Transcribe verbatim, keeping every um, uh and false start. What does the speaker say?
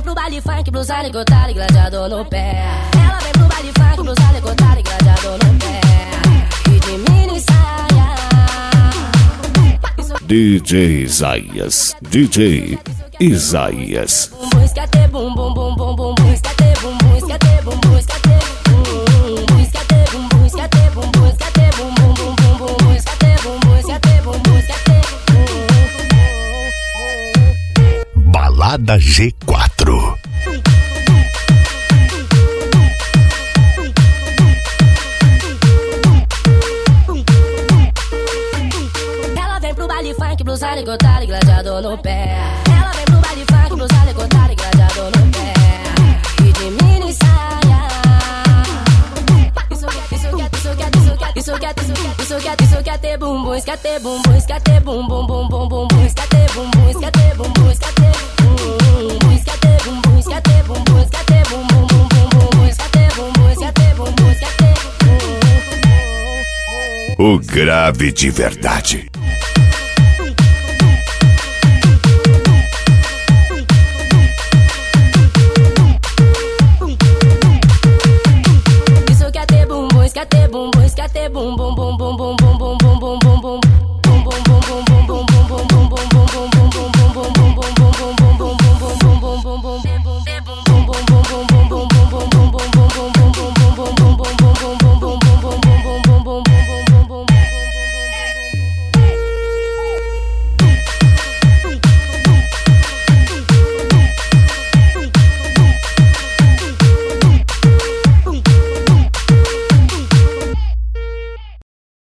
pro baile funk, blusa ligotada e gladiador no pé. Ela vem pro baile funk, blusa ligotada e gladiador no pé. E de mini saia. D J Isaías, D J Isaías. Bumbum, escate, bumbum, bumbum, bumbum, escate, bumbum, escate, bumbum, escate, bumbum, escate, bumbum, escate, bumbum, escate, bumbum, bumbum, bumbum, escate, bumbum, escate, bumbum, escate. Balada G quatro. Ela vem pro baile funk, blusa ligotada e gladiador no pé. Ela vem pro baile funk, blusa ligotada e gladiador no pé. E de mini saia. Isso quer, isso quer, isso quer, isso quer, isso quer, isso quer, isso quer ter bumbum, escate, bumbum, escate, bumbum, bumbum, bumbum, escate, bumbum, escate, bumbum, escate, bumbum, escate, bumbum, escate, bumbum, escate, bumbum, bumbum, bumbum, escate, bumbum, escate, bumbum, escate. O grave de verdade.